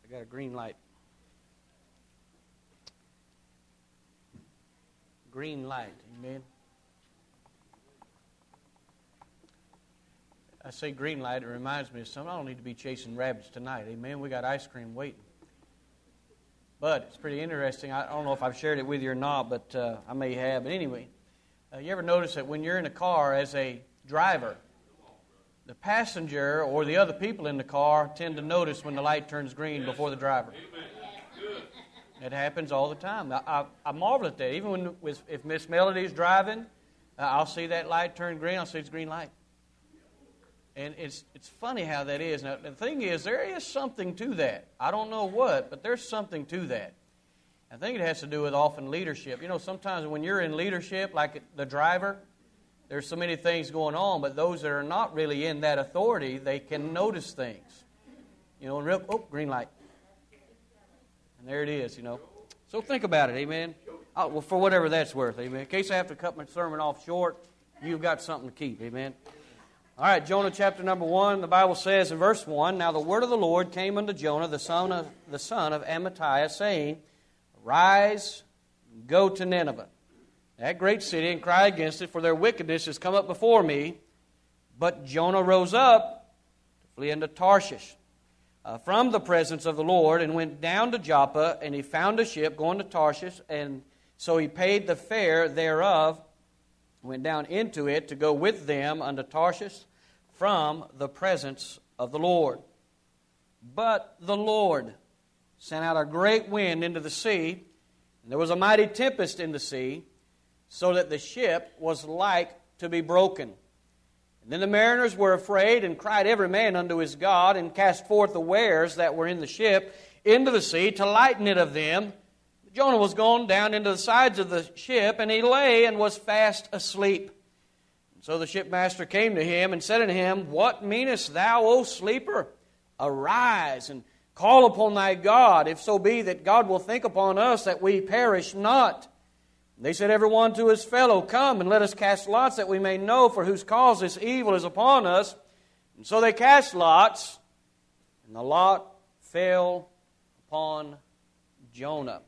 I got a green light. Green light. Amen. I say green light, it reminds me of something. I don't need to be chasing rabbits tonight. Amen. We got ice cream waiting. But it's pretty interesting. I don't know if I've shared it with you or not, but I may have. But anyway, you ever notice that when you're in a car as a driver, the passenger or the other people in the car tend to notice when the light turns green before the driver? It happens all the time. I marvel at that. Even if Miss Melody's driving, I'll see that light turn green. I'll see it's green light. And it's funny how that is. Now, the thing is, there is something to that. I don't know what, but there's something to that. I think it has to do with often leadership. You know, sometimes when you're in leadership, like the driver, there's so many things going on, but those that are not really in that authority, they can notice things. You know, green light. And there it is, you know. So think about it, amen. Well, for whatever that's worth, amen. In case I have to cut my sermon off short, you've got something to keep, amen. All right, Jonah chapter number 1, the Bible says in verse 1, Now the word of the Lord came unto Jonah, the son of Amittai, saying, Arise, go to Nineveh, that great city, and cry against it, for their wickedness has come up before me. But Jonah rose up to flee into Tarshish from the presence of the Lord, and went down to Joppa, and he found a ship going to Tarshish, and so he paid the fare thereof, went down into it to go with them unto Tarshish from the presence of the Lord. But the Lord sent out a great wind into the sea, and there was a mighty tempest in the sea, so that the ship was like to be broken. And then the mariners were afraid, and cried every man unto his God, and cast forth the wares that were in the ship into the sea to lighten it of them. Jonah was gone down into the sides of the ship, and he lay and was fast asleep. So the shipmaster came to him and said unto him, What meanest thou, O sleeper? Arise and call upon thy God, if so be that God will think upon us that we perish not. And they said every one to his fellow, Come and let us cast lots, that we may know for whose cause this evil is upon us. And so they cast lots, and the lot fell upon Jonah.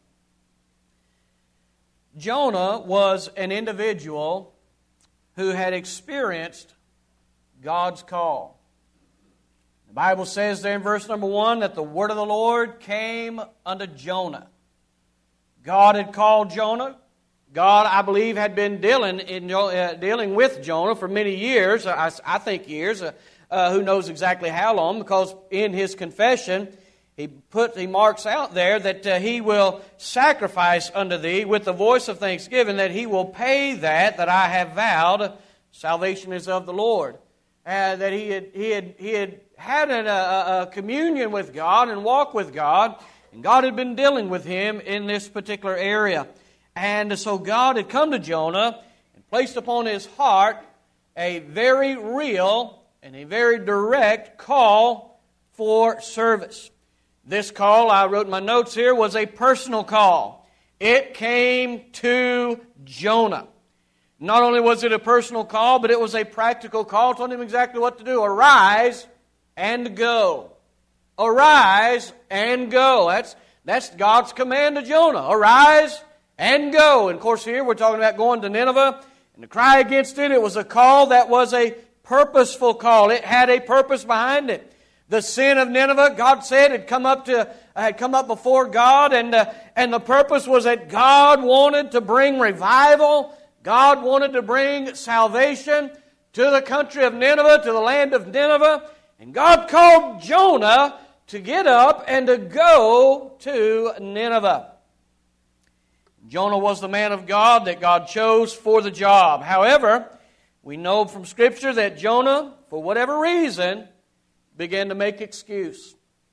Jonah was an individual who had experienced God's call. The Bible says there in verse number 1 that the word of the Lord came unto Jonah. God had called Jonah. God, I believe, had been dealing with Jonah for many years, I think years, who knows exactly how long, because in his confession, he marks out there that he will sacrifice unto thee with the voice of thanksgiving, that he will pay that I have vowed. Salvation is of the Lord. That he had a communion with God and walk with God, and God had been dealing with him in this particular area. And so God had come to Jonah and placed upon his heart a very real and a very direct call for service. This call, I wrote in my notes here, was a personal call. It came to Jonah. Not only was it a personal call, but it was a practical call. Told him exactly what to do. Arise and go. Arise and go. That's God's command to Jonah. Arise and go. And of course here we're talking about going to Nineveh. And to cry against it, it was a call that was a purposeful call. It had a purpose behind it. The sin of Nineveh, God said, had come up before God, and the purpose was that God wanted to bring revival. God wanted to bring salvation to the country of Nineveh, to the land of Nineveh. And God called Jonah to get up and to go to Nineveh. Jonah was the man of God that God chose for the job. However, we know from Scripture that Jonah, for whatever reason, began to make excuse.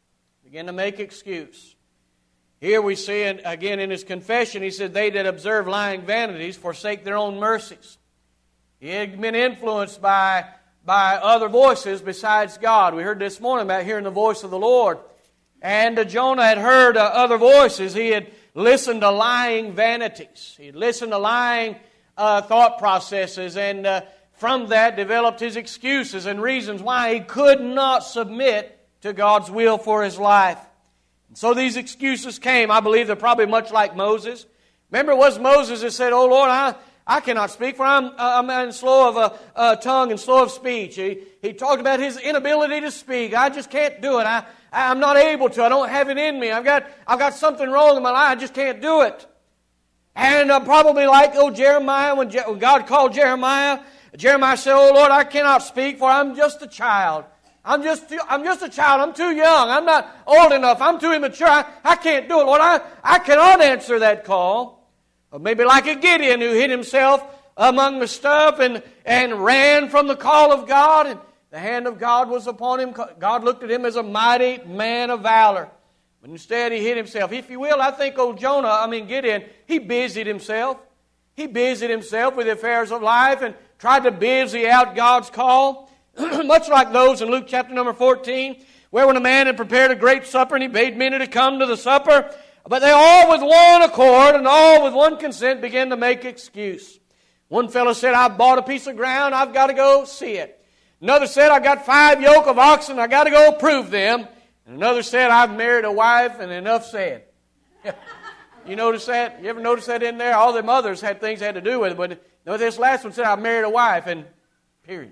Here we see, again in his confession, he said, They that observe lying vanities forsake their own mercies. He had been influenced by other voices besides God. We heard this morning about hearing the voice of the Lord. And Jonah had heard other voices. He had listened to lying vanities. He had listened to lying thought processes, and from that developed his excuses and reasons why he could not submit to God's will for his life. So these excuses came. I believe they're probably much like Moses. Remember, it was Moses that said, "Oh Lord, I cannot speak, for I'm slow of tongue and slow of speech." He talked about his inability to speak. I just can't do it. I'm not able to. I don't have it in me. I've got something wrong in my life. I just can't do it. And probably like Jeremiah, when God called Jeremiah, Jeremiah said, "Oh Lord, I cannot speak, for I'm just a child. I'm just a child. I'm too young. I'm not old enough. I'm too immature. I can't do it, Lord. I cannot answer that call." Or maybe like a Gideon who hid himself among the stuff and ran from the call of God, and the hand of God was upon him. God looked at him as a mighty man of valor. But instead he hid himself. If you will, I think Gideon, he busied himself. He busied himself with the affairs of life and tried to busy out God's call. Much like those in Luke chapter number 14, where when a man had prepared a great supper and he bade many to come to the supper, but they all with one accord and all with one consent began to make excuse. One fellow said, "I've bought a piece of ground, I've got to go see it." Another said, "I've got 5 yoke of oxen, I've got to go prove them." And another said, "I've married a wife, and enough said." You notice that? You ever notice that in there? All them others had things had to do with it, but no, this last one said, "I've married a wife," and period.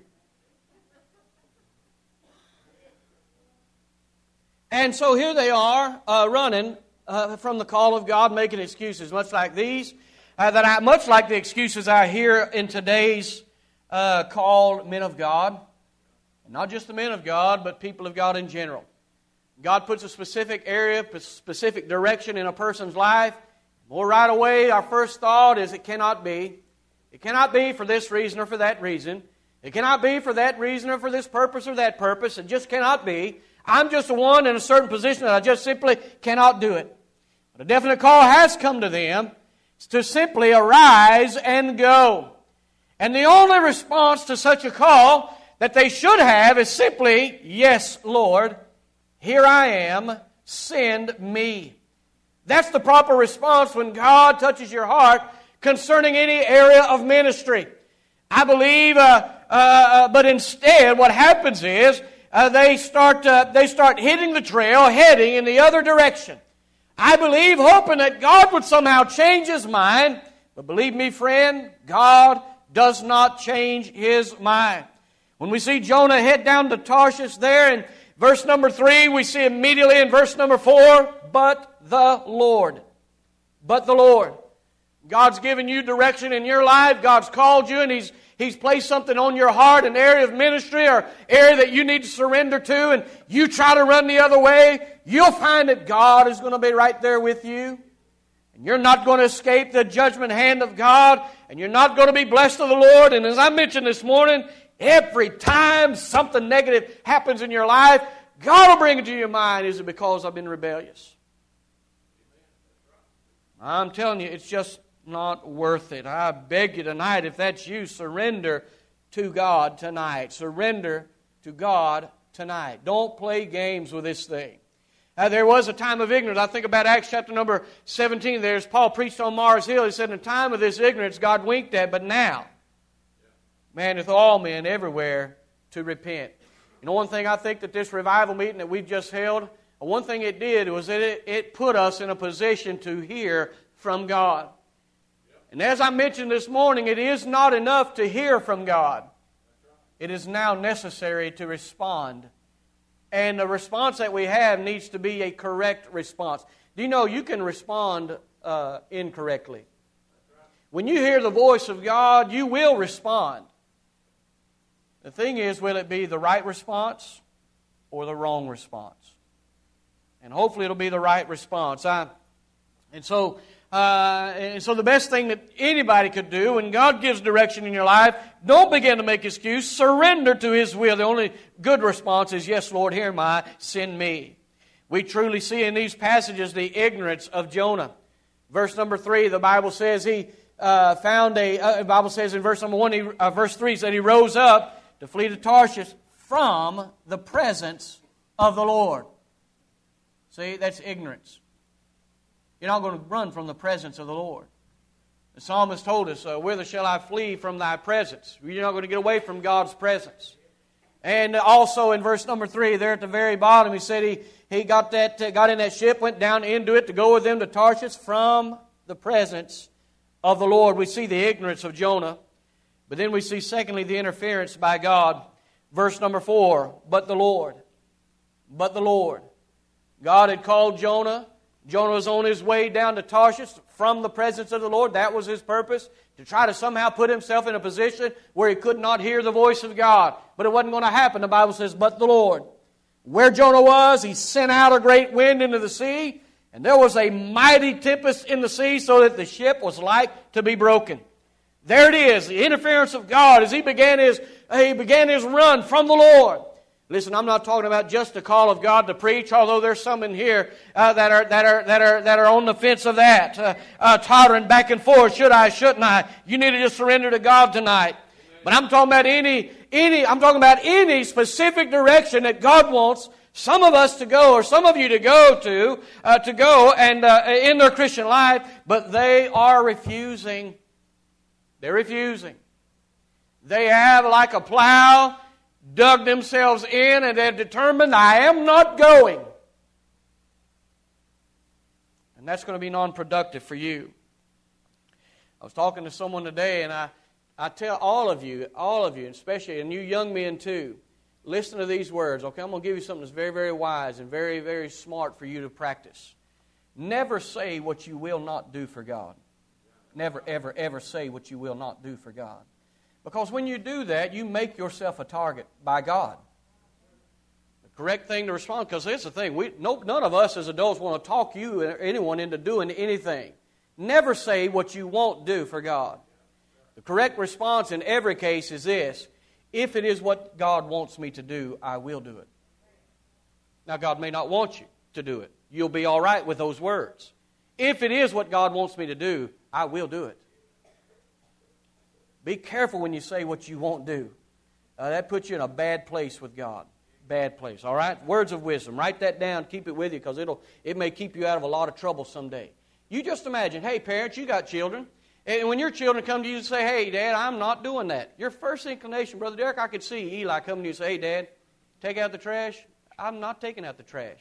And so here they are running from the call of God, making excuses, much like these, much like the excuses I hear in today's called men of God. Not just the men of God, but people of God in general. God puts a specific area, specific direction in a person's life. Well, right away, our first thought is it cannot be. It cannot be for this reason or for that reason. It cannot be for that reason or for this purpose or that purpose. It just cannot be. I'm just the one in a certain position that I just simply cannot do it. But a definite call has come to them to simply arise and go. And the only response to such a call that they should have is simply, "Yes, Lord, here I am, send me." That's the proper response when God touches your heart concerning any area of ministry. I believe, but instead what happens is they start hitting the trail, heading in the other direction. I believe, hoping that God would somehow change His mind. But believe me, friend, God does not change His mind. When we see Jonah head down to Tarshish there in verse number 3, we see immediately in verse number 4, "But the Lord." But the Lord. God's given you direction in your life. God's called you and He's placed something on your heart, an area of ministry or area that you need to surrender to, and you try to run the other way. You'll find that God is going to be right there with you. And you're not going to escape the judgment hand of God, and you're not going to be blessed of the Lord. And as I mentioned this morning, every time something negative happens in your life, God will bring it to your mind, "Is it because I've been rebellious?" I'm telling you, it's just not worth it. I beg you tonight, if that's you, surrender to God tonight. Surrender to God tonight. Don't play games with this thing. There was a time of ignorance. I think about Acts chapter number 17. There's Paul preached on Mars Hill. He said, "In the time of this ignorance, God winked at, but now, manieth all men everywhere to repent." You know, one thing I think that this revival meeting that we've just held, one thing it did was that it put us in a position to hear from God. And as I mentioned this morning, it is not enough to hear from God. It is now necessary to respond. And the response that we have needs to be a correct response. Do you know you can respond incorrectly? When you hear the voice of God, you will respond. The thing is, will it be the right response or the wrong response? And hopefully it'll be the right response. And so the best thing that anybody could do when God gives direction in your life, don't begin to make excuse. Surrender to His will. The only good response is, "Yes, Lord, here am I, send me." We truly see in these passages the ignorance of Jonah. Verse number 3, the Bible says the Bible says in verse number 1, verse 3 said he rose up to flee to Tarshish from the presence of the Lord. See, that's ignorance. You're not going to run from the presence of the Lord. The psalmist told us, "Whither shall I flee from Thy presence?" You're not going to get away from God's presence. And also in verse number 3, there at the very bottom, he said he got in that ship, went down into it to go with them to Tarshish from the presence of the Lord. We see the ignorance of Jonah. But then we see, secondly, the interference by God. Verse number 4, but the Lord. But the Lord. God had called Jonah. Jonah was on his way down to Tarshish from the presence of the Lord. That was his purpose, to try to somehow put himself in a position where he could not hear the voice of God. But it wasn't going to happen. The Bible says, but the Lord. Where Jonah was, he sent out a great wind into the sea, and there was a mighty tempest in the sea, so that the ship was like to be broken. There it is, the interference of God as he began his run from the Lord. Listen, I'm not talking about just the call of God to preach, although there's some in here that are on the fence of that, tottering back and forth. Should I? Shouldn't I? You need to just surrender to God tonight. But I'm talking about any specific direction that God wants some of us to go, or some of you to go and in their Christian life, but they are refusing. They're refusing. They have, like a plow, dug themselves in, and they're determined, I am not going. And that's going to be non-productive for you. I was talking to someone today, and I tell all of you, especially, and you young men too, listen to these words. Okay, I'm going to give you something that's very, very wise and very, very smart for you to practice. Never say what you will not do for God. Never, ever, ever say what you will not do for God. Because when you do that, you make yourself a target by God. The correct thing to respond, because here's the thing, none of us as adults want to talk you or anyone into doing anything. Never say what you won't do for God. The correct response in every case is this: if it is what God wants me to do, I will do it. Now, God may not want you to do it. You'll be all right with those words. If it is what God wants me to do, I will do it. Be careful when you say what you won't do. That puts you in a bad place with God. Bad place, all right? Words of wisdom. Write that down. Keep it with you, because it may keep you out of a lot of trouble someday. You just imagine, hey, parents, you got children. And when your children come to you and say, hey, Dad, I'm not doing that. Your first inclination, Brother Derek, I could see Eli coming to you and say, hey, Dad, take out the trash. I'm not taking out the trash.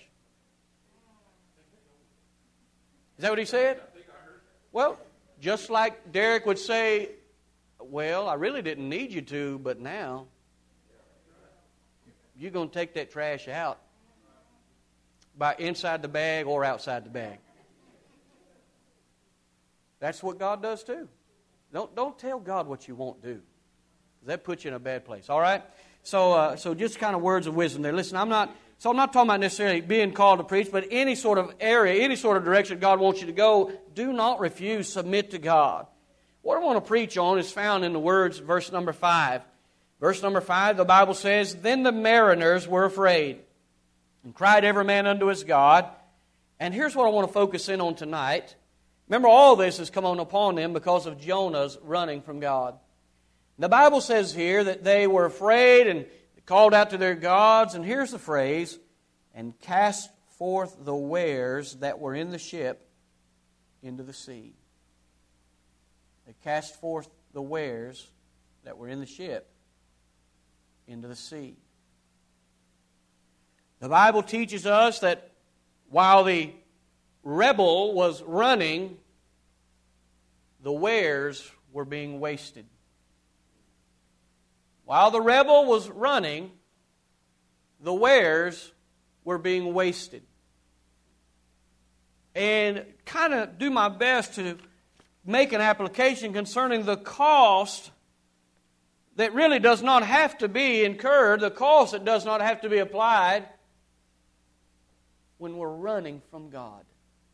Is that what he said? Well, just like Derek would say, well, I really didn't need you to, but now you're going to take that trash out by inside the bag or outside the bag. That's what God does too. Don't tell God what you won't do. That puts you in a bad place. All right? So just kind of words of wisdom there. Listen, I'm not talking about necessarily being called to preach, but any sort of area, any sort of direction God wants you to go, do not refuse. Submit to God. What I want to preach on is found in the words, verse number 5. Verse number 5, the Bible says, then the mariners were afraid, and cried every man unto his God. And here's what I want to focus in on tonight. Remember, all this has come on upon them because of Jonah's running from God. The Bible says here that they were afraid and called out to their gods, and here's the phrase, and cast forth the wares that were in the ship into the sea. They cast forth the wares that were in the ship into the sea. The Bible teaches us that while the rebel was running, the wares were being wasted. While the rebel was running, the wares were being wasted. And kind of do my best to make an application concerning the cost that really does not have to be incurred, the cost that does not have to be applied when we're running from God.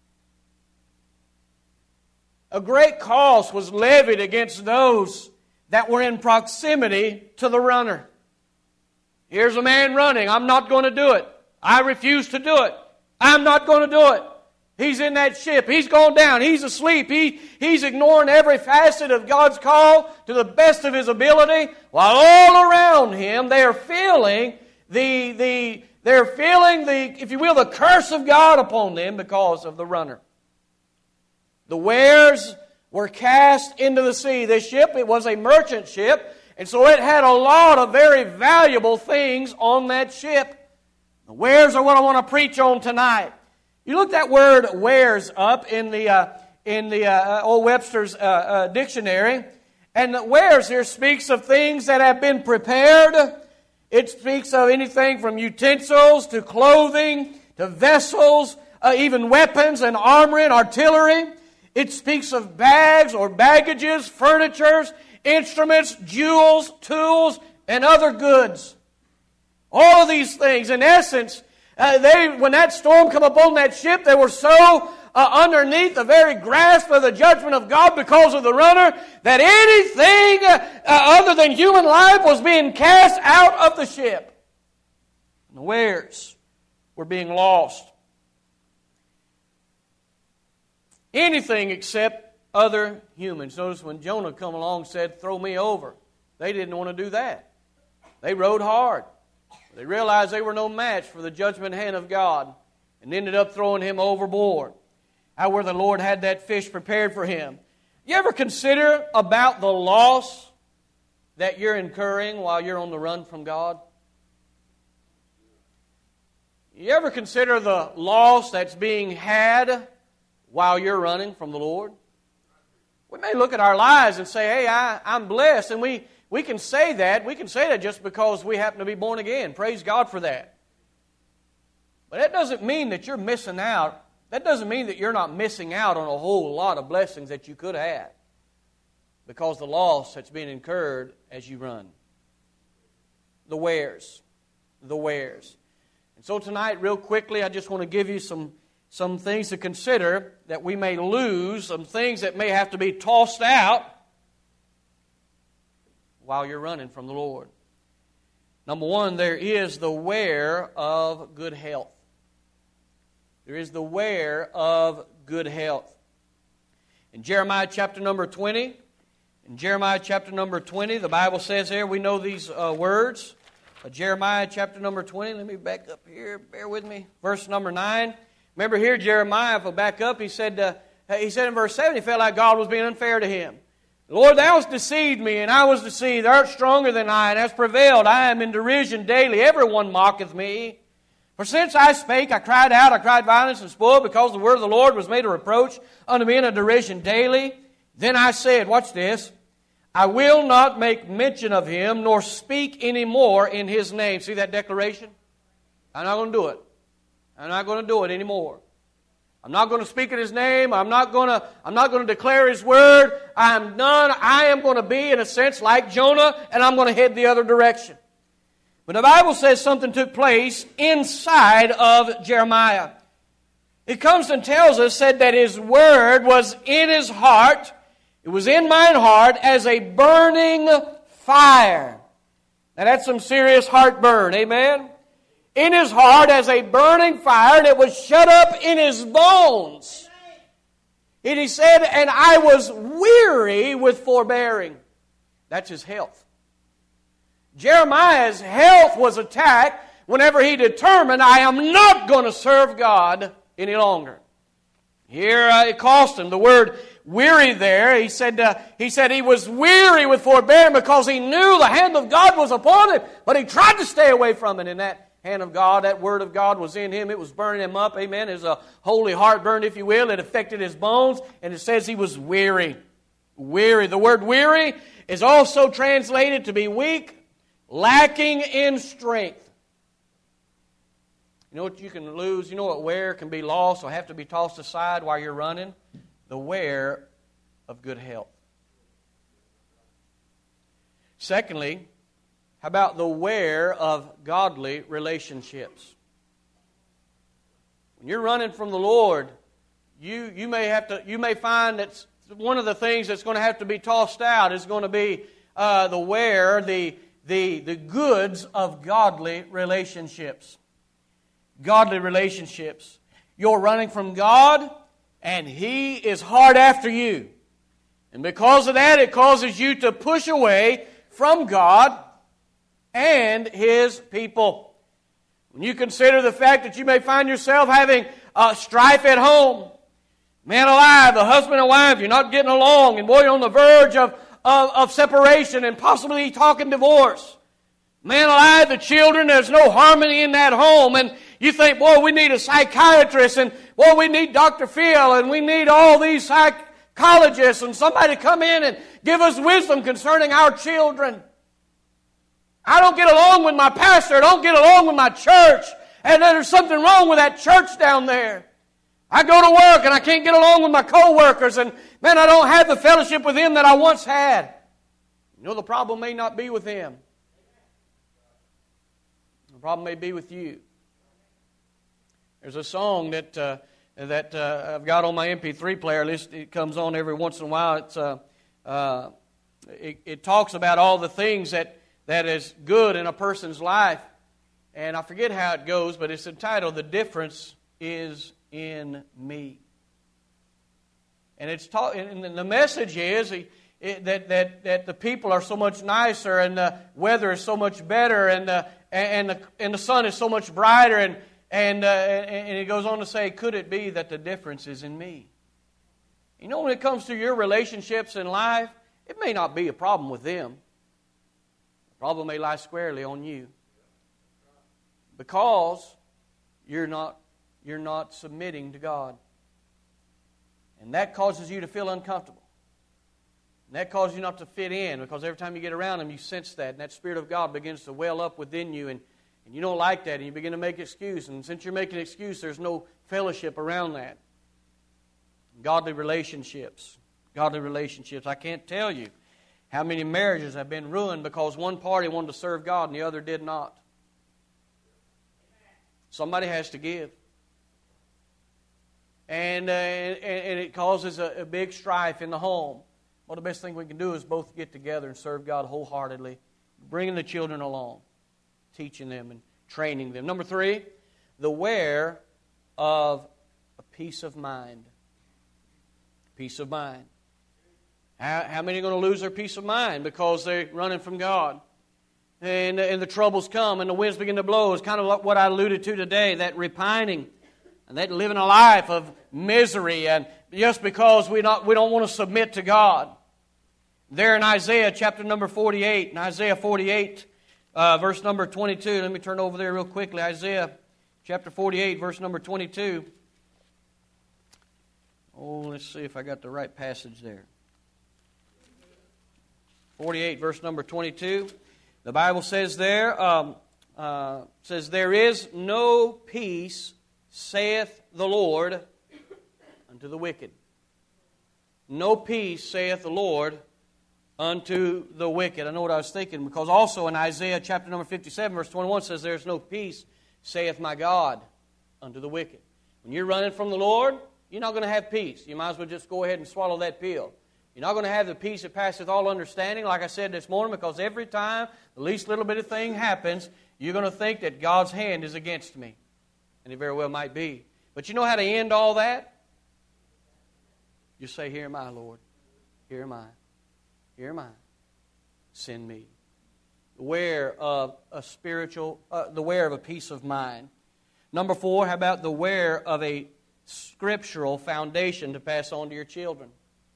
A great cost was levied against those that were in proximity to the runner. Here's a man running. I'm not going to do it. I refuse to do it. I'm not going to do it. He's in that ship. He's gone down. He's asleep. He's ignoring every facet of God's call to the best of his ability, while all around him they are feeling if you will, the curse of God upon them because of the runner. The wares were cast into the sea. This ship, it was a merchant ship, And so it had a lot of very valuable things on that ship. The wares are what I want to preach on tonight. You look that word wares up in the Old Webster's dictionary, and the wares here speaks of things that have been prepared. It speaks of anything from utensils to clothing to vessels, even weapons and armory and artillery. It speaks of bags or baggages, furnitures, instruments, jewels, tools, and other goods. All of these things, in essence, when that storm come upon that ship, they were so underneath the very grasp of the judgment of God because of the runner that anything other than human life was being cast out of the ship. And the wares were being lost. Anything except other humans. Notice when Jonah come along and said, "Throw me over," they didn't want to do that. They rowed hard. They realized they were no match for the judgment hand of God and ended up throwing him overboard. Out where the Lord had that fish prepared for him. You ever consider about the loss that you're incurring while you're on the run from God? You ever consider the loss that's being had while you're running from the Lord? We may look at our lives and say, "Hey, I'm blessed," and we can say that. We can say that just because we happen to be born again. Praise God for that. But that doesn't mean that you're missing out. That doesn't mean that you're not missing out on a whole lot of blessings that you could have because the loss that's being incurred as you run. The wares. The wares. And so tonight, real quickly, I just want to give you some things to consider that we may lose, some things that may have to be tossed out while you're running from the Lord. Number one, there is the wear of good health. There is the wear of good health. In Jeremiah chapter number 20, the Bible says here, we know these words. Jeremiah chapter number 20, let me back up here, bear with me. Verse number 9. Remember here, Jeremiah, if I back up, he said in verse 7, he felt like God was being unfair to him. "Lord, thou hast deceived me, and I was deceived. Thou art stronger than I, and hast prevailed. I am in derision daily. Everyone mocketh me. For since I spake, I cried out, I cried violence and spoil, because the word of the Lord was made a reproach unto me in a derision daily. Then I said," watch this, "I will not make mention of him, nor speak any more in his name." See that declaration? I'm not going to do it. I'm not going to do it anymore. I'm not going to speak in his name. I'm not going to declare his word. I am done. I am going to be, in a sense, like Jonah, and I'm going to head the other direction. But the Bible says something took place inside of Jeremiah. It comes and tells us, said that his word was in his heart. It was in mine heart as a burning fire. Now that's some serious heartburn, amen? In his heart as a burning fire, and it was shut up in his bones. And he said, "And I was weary with forbearing." That's his health. Jeremiah's health was attacked whenever he determined, "I am not going to serve God any longer." Here it cost him. The word weary there, he said he was weary with forbearing because he knew the hand of God was upon him, but he tried to stay away from it. And that hand of God, that word of God was in him. It was burning him up. Amen. It was a holy heartburn, if you will. It affected his bones, and it says he was weary. Weary. The word weary is also translated to be weak, lacking in strength. You know what you can lose? You know what wear can be lost or have to be tossed aside while you're running? The wear of good health. Secondly, how about the wear of godly relationships? When you're running from the Lord, you may find that one of the things that's going to have to be tossed out is going to be the wear, the goods of godly relationships. Godly relationships. You're running from God, and He is hard after you. And because of that, it causes you to push away from God and His people. When you consider the fact that you may find yourself having strife at home, man alive, the husband and wife, you're not getting along, and boy, you're on the verge of of separation and possibly talking divorce. Man alive, the children, there's no harmony in that home. And you think, boy, we need a psychiatrist, and boy, we need Dr. Phil, and we need all these psychologists, and somebody to come in and give us wisdom concerning our children. I don't get along with my pastor, I don't get along with my church, and there's something wrong with that church down there. I go to work and I can't get along with my co-workers, and man, I don't have the fellowship with them that I once had. You know, the problem may not be with them. The problem may be with you. There's a song that I've got on my MP3 player. It comes on every once in a while. It talks about all the things that is good in a person's life. And I forget how it goes, but it's entitled, "The Difference Is in Me." And and the message is that the people are so much nicer, and the weather is so much better, and the sun is so much brighter, and it goes on to say, could it be that the difference is in me? You know, when it comes to your relationships in life, it may not be a problem with them. The problem may lie squarely on you, because you're not submitting to God. And that causes you to feel uncomfortable. And that causes you not to fit in, because every time you get around them, you sense that. And that Spirit of God begins to well up within you. And you don't like that. And you begin to make excuses. And since you're making an excuse, there's no fellowship around that. Godly relationships. Godly relationships. I can't tell you how many marriages have been ruined because one party wanted to serve God and the other did not. Somebody has to give. And it causes a big strife in the home. Well, the best thing we can do is both get together and serve God wholeheartedly, bringing the children along, teaching them and training them. Number 3, the wear of a peace of mind. Peace of mind. How many are going to lose their peace of mind because they're running from God? And the troubles come and the winds begin to blow. It's kind of like what I alluded to today, that repining and that living a life of misery, and just because we don't want to submit to God. There in Isaiah chapter number 48, in Isaiah 48, verse number 22. Let me turn over there real quickly. Isaiah chapter 48, verse number 22. Oh, let's see if I got the right passage there. 48, verse number 22. The Bible says there, there is no peace, saith the Lord, unto the wicked. No peace, saith the Lord, unto the wicked. I know what I was thinking, because also in Isaiah chapter number 57, verse 21 says, there is no peace, saith my God, unto the wicked. When you're running from the Lord, you're not going to have peace. You might as well just go ahead and swallow that pill. You're not going to have the peace that passeth all understanding, like I said this morning, because every time the least little bit of thing happens, you're going to think that God's hand is against me. And it very well might be. But you know how to end all that? You say, here am I, Lord. Here am I. Here am I. Send me. Beware of a peace of mind. Number 4, how about the wear of a scriptural foundation to pass on to your children?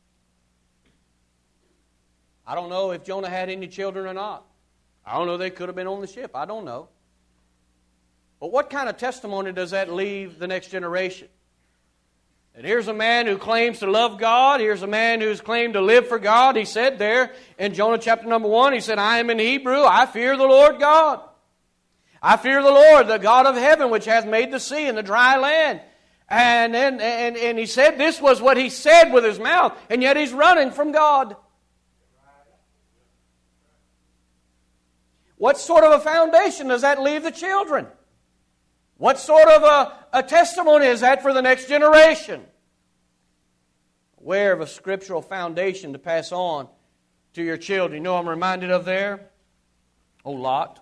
I don't know if Jonah had any children or not. I don't know, they could have been on the ship. I don't know. But what kind of testimony does that leave the next generation? And here's a man who claims to love God. Here's a man who's claimed to live for God. He said there in Jonah chapter number 1, he said, I am in Hebrew, I fear the Lord God. I fear the Lord, the God of heaven, which hath made the sea and the dry land. And he said this was what he said with his mouth, and yet he's running from God. What sort of a foundation does that leave the children? What sort of a testimony is that for the next generation? Aware of a scriptural foundation to pass on to your children. You know I'm reminded of there? Oh, Lot.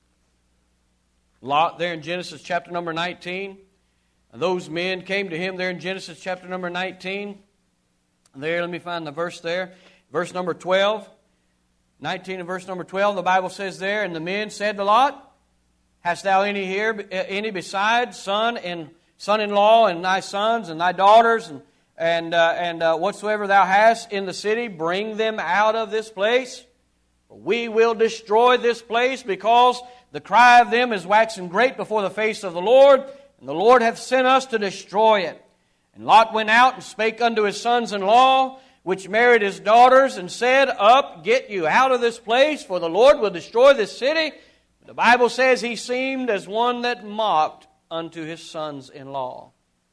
Lot there in Genesis chapter number 19. And those men came to him there in Genesis chapter number 19. There, let me find the verse there. Verse number 12. 19 and verse number 12, the Bible says there, and the men said to Lot, hast thou any here, any besides son-in-law and thy sons and thy daughters, and and whatsoever thou hast in the city, bring them out of this place. For we will destroy this place, because the cry of them is waxing great before the face of the Lord, and the Lord hath sent us to destroy it. And Lot went out and spake unto his sons-in-law, which married his daughters, and said, Up, get you out of this place, for the Lord will destroy this city. The Bible says he seemed as one that mocked unto his sons-in-law.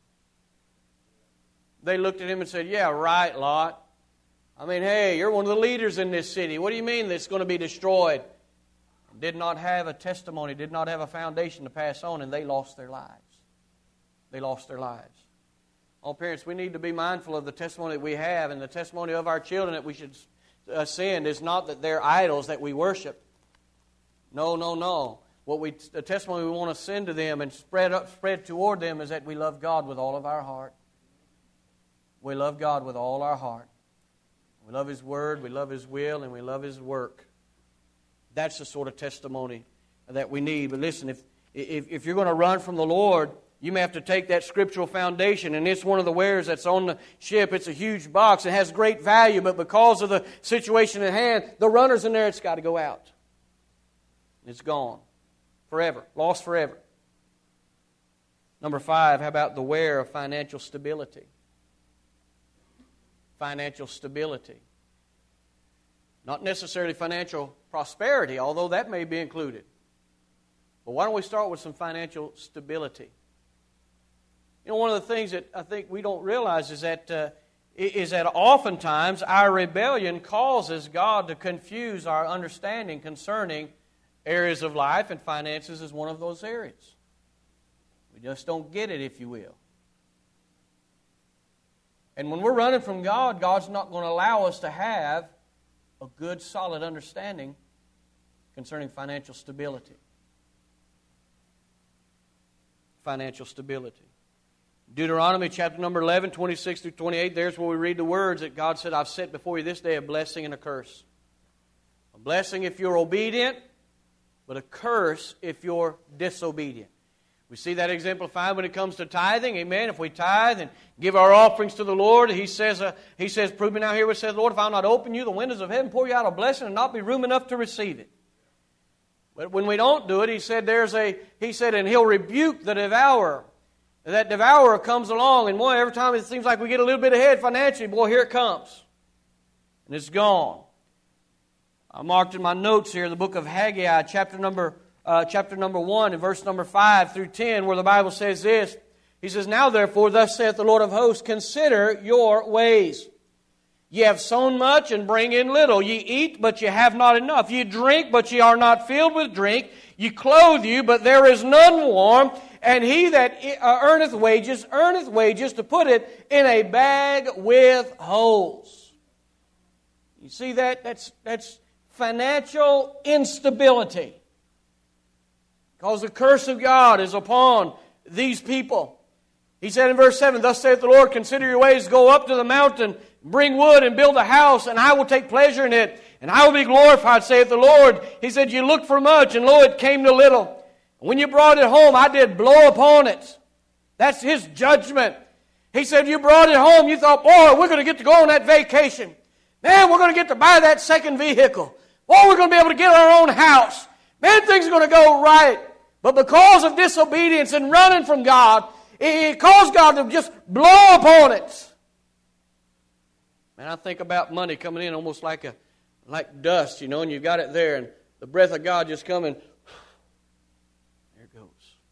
They looked at him and said, Yeah, right, Lot. I mean, hey, you're one of the leaders in this city. What do you mean that it's going to be destroyed? Did not have a testimony, did not have a foundation to pass on, and they lost their lives. They lost their lives. Oh, parents, we need to be mindful of the testimony that we have, and the testimony of our children that we should send is not that they're idols that we worship. No, no, no. The testimony we want to send to them and spread toward them is that we love God with all of our heart. We love God with all our heart. We love His Word, we love His will, and we love His work. That's the sort of testimony that we need. But listen, if you're going to run from the Lord, you may have to take that scriptural foundation, and it's one of the wares that's on the ship. It's a huge box. It has great value, but because of the situation at hand, the runner's in there, it's got to go out. It's gone. Forever. Lost forever. Number 5, how about the ware of financial stability? Financial stability. Not necessarily financial prosperity, although that may be included. But why don't we start with some financial stability? You know, one of the things that I think we don't realize is that oftentimes our rebellion causes God to confuse our understanding concerning areas of life, and finances is one of those areas. We just don't get it, if you will. And when we're running from God, God's not going to allow us to have a good, solid understanding concerning financial stability. Financial stability. Deuteronomy chapter number 11, 26 through 28, there's where we read the words that God said, I've set before you this day a blessing and a curse. A blessing if you're obedient, but a curse if you're disobedient. We see that exemplified when it comes to tithing. Amen. If we tithe and give our offerings to the Lord, He says, prove me now here, which says, Lord, if I'll not open you the windows of heaven, pour you out a blessing, and not be room enough to receive it. But when we don't do it, He said, and He'll rebuke the devourer. That devourer comes along, and boy, every time it seems like we get a little bit ahead financially, boy, here it comes. And it's gone. I marked in my notes here the book of Haggai, chapter number 1, and verse number 5 through 10, where the Bible says this. He says, Now therefore, thus saith the Lord of hosts, consider your ways. Ye have sown much, and bring in little. Ye eat, but ye have not enough. Ye drink, but ye are not filled with drink. Ye clothe you, but there is none warm. And he that earneth wages to put it in a bag with holes. You see that? That's financial instability. Because the curse of God is upon these people. He said in verse 7, Thus saith the Lord, Consider your ways, go up to the mountain, bring wood and build a house, and I will take pleasure in it, and I will be glorified, saith the Lord. He said, You looked for much, and lo, it came to little. When you brought it home, I did blow upon it. That's His judgment. He said, you brought it home, you thought, boy, we're going to get to go on that vacation. Man, we're going to get to buy that second vehicle. Boy, we're going to be able to get our own house. Man, things are going to go right. But because of disobedience and running from God, it caused God to just blow upon it. Man, I think about money coming in almost like dust, and you've got it there, and the breath of God just coming. There it goes.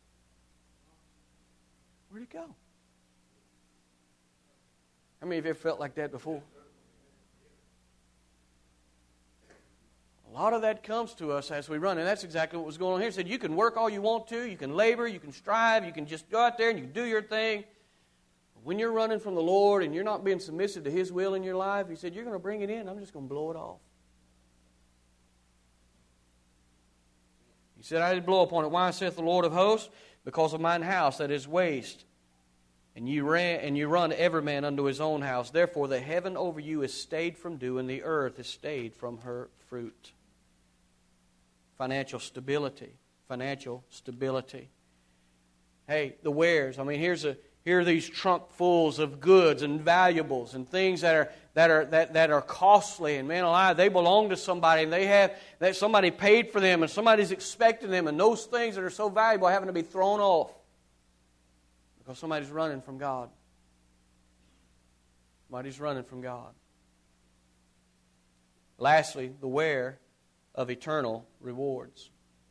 Where'd it go? How many of you ever felt like that before? A lot of that comes to us as we run, and that's exactly what was going on here. He said, you can work all you want to, you can labor, you can strive, you can just go out there and you can do your thing. But when you're running from the Lord and you're not being submissive to His will in your life, He said, you're going to bring it in, I'm just going to blow it off. He said, I did blow upon it. Why, saith the Lord of hosts? Because of mine house that is waste. And you run every man unto his own house. Therefore the heaven over you is stayed from dew, and the earth is stayed from her fruit. Financial stability. Financial stability. Hey, the wares. I mean, here's Here are these trunkfuls of goods and valuables and things that are costly, and man alive, they belong to somebody, and that somebody paid for them, and somebody's expecting them, and those things that are so valuable are having to be thrown off because somebody's running from God. Somebody's running from God. Lastly, beware of eternal rewards.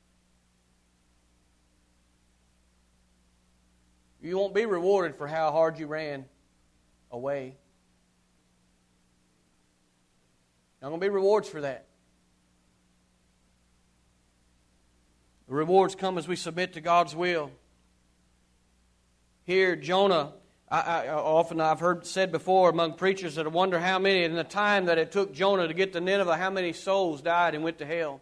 You won't be rewarded for how hard you ran away. Not going to be rewards for that. The rewards come as we submit to God's will. Here, Jonah, I've heard said before among preachers that I wonder how many, in the time that it took Jonah to get to Nineveh, how many souls died and went to hell.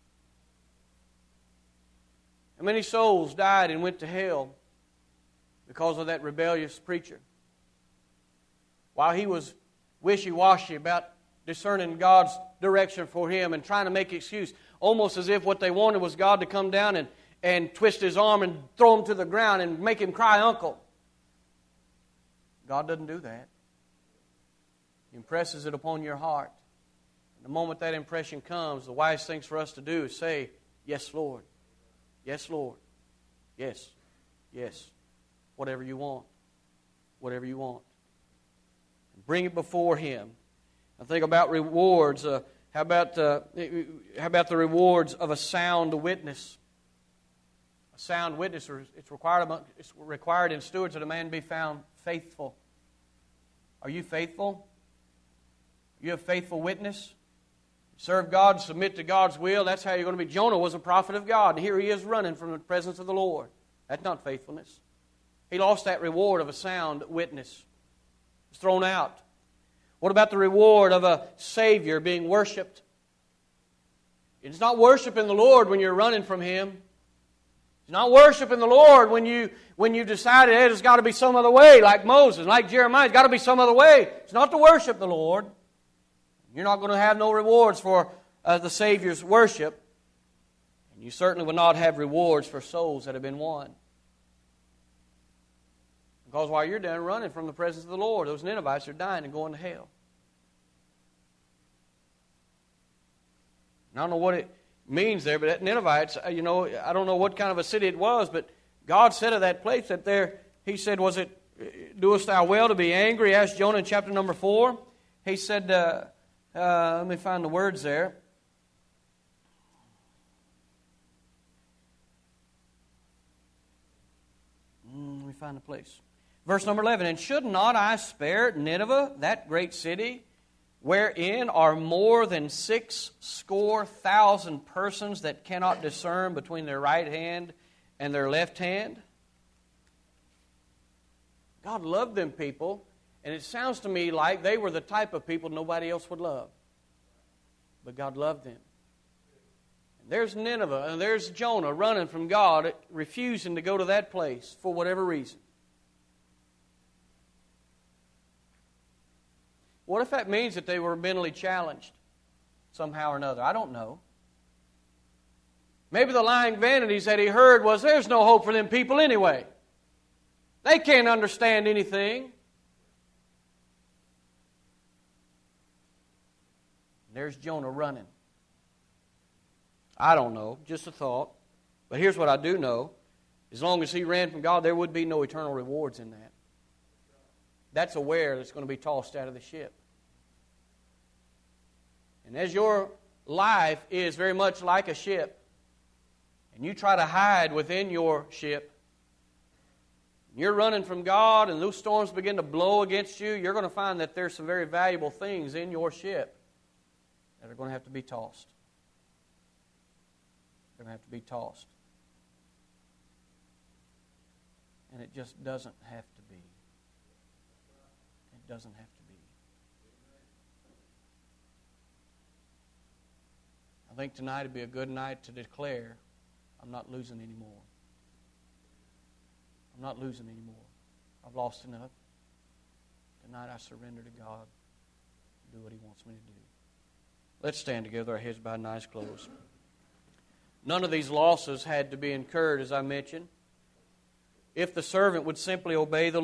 How many souls died and went to hell because of that rebellious preacher? While he was wishy-washy about discerning God's direction for him and trying to make excuse, almost as if what they wanted was God to come down and twist His arm and throw him to the ground and make him cry uncle. God doesn't do that. He impresses it upon your heart. And the moment that impression comes, the wise thing for us to do is say, yes, Lord. Yes, Lord. Yes. Yes. Whatever you want. Whatever you want. And bring it before Him. I think about rewards. How about the rewards of a sound witness? A sound witness, it's required in stewards that a man be found faithful. Are you faithful? Are you a faithful witness? Serve God, submit to God's will. That's how you're going to be. Jonah was a prophet of God, and here he is running from the presence of the Lord. That's not faithfulness. He lost that reward of a sound witness. It's thrown out. What about the reward of a Savior being worshipped? It's not worshiping the Lord when you're running from Him. It's not worshiping the Lord when you decided, hey, there's got to be some other way, like Moses, like Jeremiah. There's got to be some other way. It's not to worship the Lord. You're not going to have no rewards for the Savior's worship. And you certainly will not have rewards for souls that have been won. Because while you're done running from the presence of the Lord, those Ninevites are dying and going to hell. And I don't know what it means there, but that Ninevites, I don't know what kind of a city it was, but God said of that place that there, He said, was it, doest thou well to be angry? Asked Jonah in chapter number 4. He said, let me find the words there. Let me find the place. Verse number 11, and should not I spare Nineveh, that great city, wherein are more than 600,000 persons that cannot discern between their right hand and their left hand? God loved them people, and it sounds to me like they were the type of people nobody else would love. But God loved them. And there's Nineveh, and there's Jonah running from God, refusing to go to that place for whatever reason. What if that means that they were mentally challenged somehow or another? I don't know. Maybe the lying vanities that he heard was, there's no hope for them people anyway. They can't understand anything. There's Jonah running. I don't know, just a thought. But here's what I do know. As long as he ran from God, there would be no eternal rewards in that. That's a ware that's going to be tossed out of the ship. And as your life is very much like a ship, and you try to hide within your ship, you're running from God, and those storms begin to blow against you, you're going to find that there's some very valuable things in your ship that are going to have to be tossed. They're going to have to be tossed. And it just doesn't have to be. It doesn't have to be. I think tonight would be a good night to declare, I'm not losing anymore. I'm not losing anymore. I've lost enough. Tonight I surrender to God to do what He wants me to do. Let's stand together, our heads bowed and eyes closed. None of these losses had to be incurred, as I mentioned. If the servant would simply obey the